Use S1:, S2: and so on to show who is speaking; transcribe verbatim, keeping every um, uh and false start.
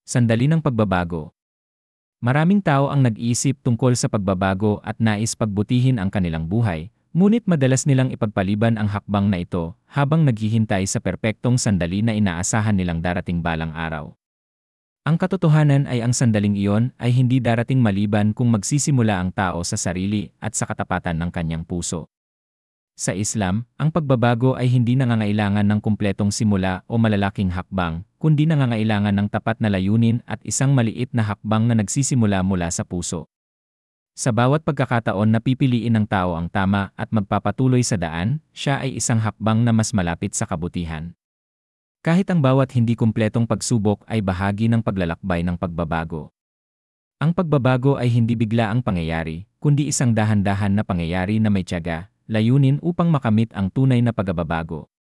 S1: Sandali ng pagbabago. Maraming tao ang nag-iisip tungkol sa pagbabago at nais pagbutihin ang kanilang buhay, ngunit madalas nilang ipagpaliban ang hakbang na ito habang naghihintay sa perpektong sandali na inaasahan nilang darating balang araw. Ang katotohanan ay ang sandaling iyon ay hindi darating maliban kung magsisimula ang tao sa sarili at sa katapatan ng kanyang puso. Sa Islam, ang pagbabago ay hindi nangangailangan ng kumpletong simula o malalaking hakbang, kundi nangangailangan ng tapat na layunin at isang maliit na hakbang na nagsisimula mula sa puso. Sa bawat pagkakataon na pipiliin ng tao ang tama at magpapatuloy sa daan, siya ay isang hakbang na mas malapit sa kabutihan. Kahit ang bawat hindi kumpletong pagsubok ay bahagi ng paglalakbay ng pagbabago. Ang pagbabago ay hindi bigla ang pangyayari, kundi isang dahan-dahan na pangyayari na may tiyaga, layunin upang makamit ang tunay na pagbabago.